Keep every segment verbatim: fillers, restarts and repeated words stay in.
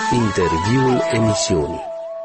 Interviul emisiunii.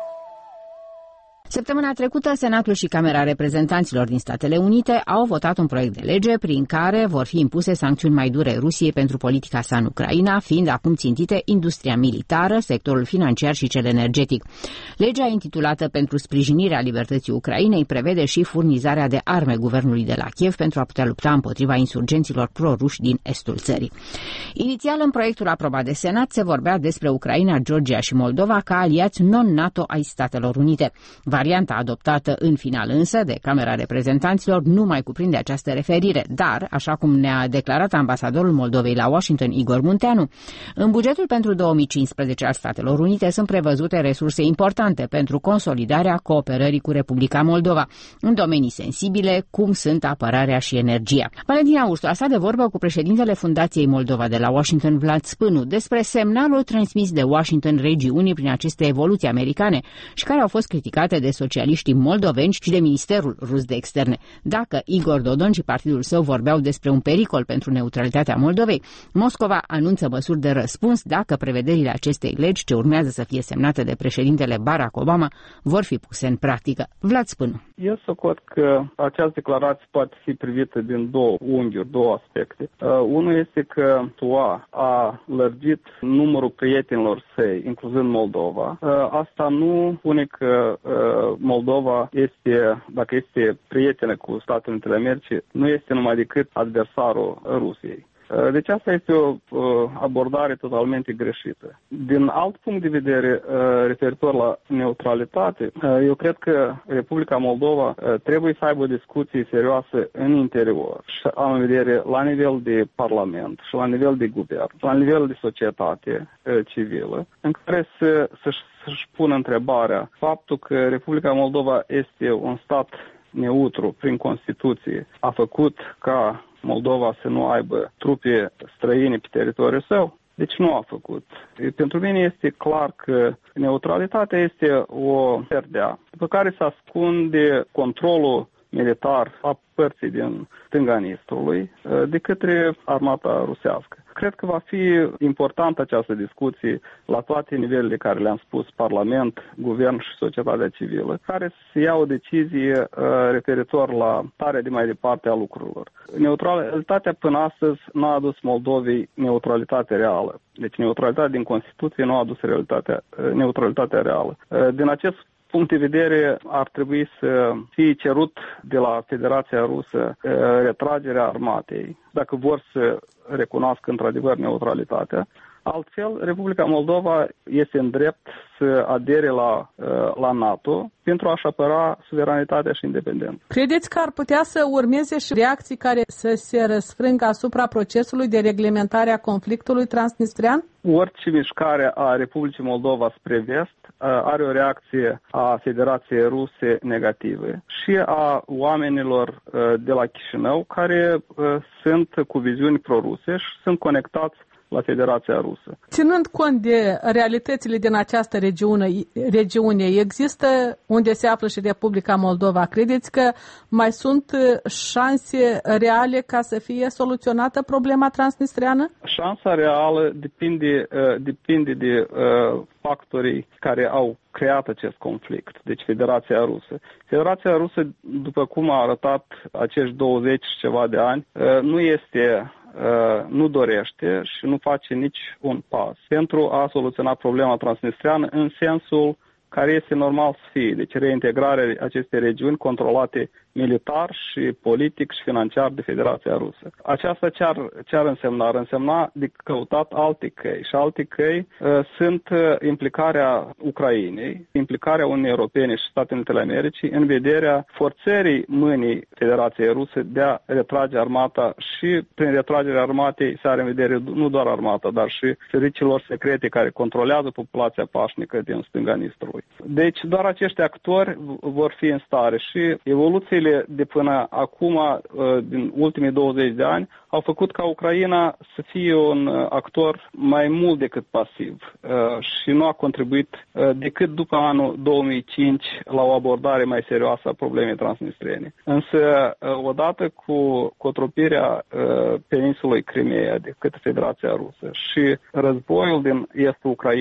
Săptămâna trecută, Senatul și Camera Reprezentanților din Statele Unite au votat un proiect de lege prin care vor fi impuse sancțiuni mai dure Rusiei pentru politica sa în Ucraina, fiind acum țintite industria militară, sectorul financiar și cel energetic. Legea intitulată Pentru sprijinirea libertății Ucrainei prevede și furnizarea de arme guvernului de la Kiev pentru a putea lupta împotriva insurgenților pro-ruși din estul țării. Inițial, în proiectul aprobat de Senat se vorbea despre Ucraina, Georgia și Moldova ca aliați non-NATO ai Statelor Unite. Varianta adoptată în final însă de Camera Reprezentanților nu mai cuprinde această referire, dar, așa cum ne-a declarat ambasadorul Moldovei la Washington, Igor Munteanu, în bugetul pentru două mii cincisprezece al Statelor Unite sunt prevăzute resurse importante pentru consolidarea cooperării cu Republica Moldova, în domenii sensibile, cum sunt apărarea și energia. Valentina Ursu a stat de vorbă cu președintele Fundației Moldova de la Washington, Vlad Spânu, despre semnalul transmis de Washington regiunii prin aceste evoluții americane și care au fost criticate de socialiștii moldoveni și de Ministerul Rus de Externe. Dacă Igor Dodon și partidul său vorbeau despre un pericol pentru neutralitatea Moldovei, Moscova anunță măsuri de răspuns dacă prevederile acestei legi, ce urmează să fie semnate de președintele Barack Obama, vor fi puse în practică. Vlad Spânu. Eu socot că această declarație poate fi privită din două unghiuri, două aspecte. Uh, unul este că S U A a lărgit numărul prietenilor săi, incluzând Moldova. Uh, asta nu spune că uh, Moldova este, dacă este prietenă cu Statele Unite ale Americii, nu este numai decât adversarul Rusiei. Deci asta este o abordare totalmente greșită. Din alt punct de vedere, referitor la neutralitate, eu cred că Republica Moldova trebuie să aibă discuții serioase în interior, și am în vedere la nivel de parlament și la nivel de guvern, la nivel de societate civilă, în care să, să-și, să-și pună întrebarea faptul că Republica Moldova este un stat neutru prin Constituție, a făcut ca Moldova să nu aibă trupe străine pe teritoriul său? Deci nu a făcut. Pentru mine este clar că neutralitatea este o perdea, după care se ascunde controlul militar a părții din stânga Nistrului de către armata rusească. Cred că va fi importantă această discuție la toate nivelele care le-am spus, Parlament, Guvern și societatea civilă, care să ia o decizie uh, referitor la starea de mai departe a lucrurilor. Neutralitatea până astăzi nu a adus Moldovei neutralitate reală. Deci neutralitatea din Constituție nu a adus realitatea, uh, neutralitatea reală. Uh, din acest punct de vedere, ar trebui să fie cerut de la Federația Rusă uh, retragerea armatei, dacă vor să recunoască într-adevăr neutralitatea. Altfel, Republica Moldova este în drept să adere la, la NATO pentru a-și apăra suveranitatea și independența. Credeți că ar putea să urmeze și reacții care să se răsfrângă asupra procesului de reglementare a conflictului transnistrian? Orice mișcare a Republicii Moldova spre vest are o reacție a Federației Ruse negative și a oamenilor de la Chișinău care sunt cu viziuni proruse și sunt conectați la Federația Rusă. Ținând cont de realitățile din această regiune, regiune, există unde se află și Republica Moldova. Credeți că mai sunt șanse reale ca să fie soluționată problema transnistriană? Șansa reală depinde, depinde de factorii care au creat acest conflict, deci Federația Rusă. Federația Rusă, după cum a arătat acești douăzeci și ceva de ani, nu este nu dorește și nu face nici un pas pentru a soluționa problema transnistriană în sensul care este normal să fie, deci reintegrarea acestei regiuni controlate militar și politic și financiar de Federația Rusă. Aceasta ce ar, ce ar însemna? Ar însemna de căutat alte căi și alte căi uh, sunt uh, implicarea Ucrainei, implicarea Uniunii Europene și Statele Unite ale Americii în vederea forțării mâinii Federației Ruse de a retrage armata și prin retragerea armatei se are în vedere nu doar armata, dar și serviciilor secrete care controlează populația pașnică din stânga Nistrului. Deci doar acești actori vor fi în stare și evoluțiile de până acum, din ultimii douăzeci de ani, au făcut ca Ucraina să fie un actor mai mult decât pasiv și nu a contribuit decât după anul două mii cinci la o abordare mai serioasă a problemei transnistriene. Însă, odată cu cotropirea peninsulei Crimeea de către Federația Rusă și războiul din estul Ucrainei,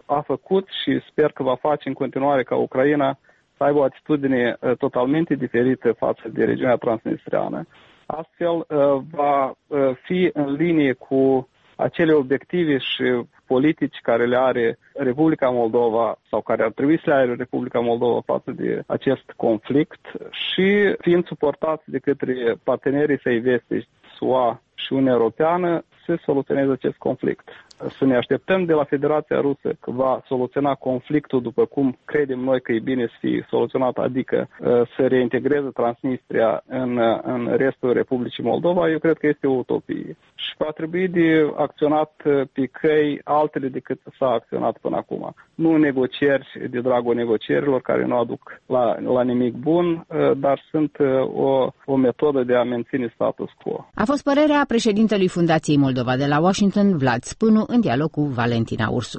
a făcut și sper că va face în continuare ca Ucraina să aibă o atitudine totalmente diferită față de regiunea transnistreană. Astfel va fi în linie cu acele obiective și politici care le are Republica Moldova sau care ar trebui să le are Republica Moldova față de acest conflict și fiind suportați de către partenerii săi vestici, S U A și Uniunea Europeană, se soluționeze acest conflict. Să ne așteptăm de la Federația Rusă că va soluționa conflictul după cum credem noi că e bine să fie soluționat, adică să reintegreze Transnistria în, în restul Republicii Moldova, eu cred că este o utopie. Și va trebui de acționat pe căi altele decât s-a acționat până acum. Nu negocieri de dragul negocierilor care nu aduc la, la nimic bun, dar sunt o, o metodă de a menține status quo. A fost părerea președintelui Fundației Moldova de la Washington, Vlad Spânu, în dialog cu Valentina Ursu.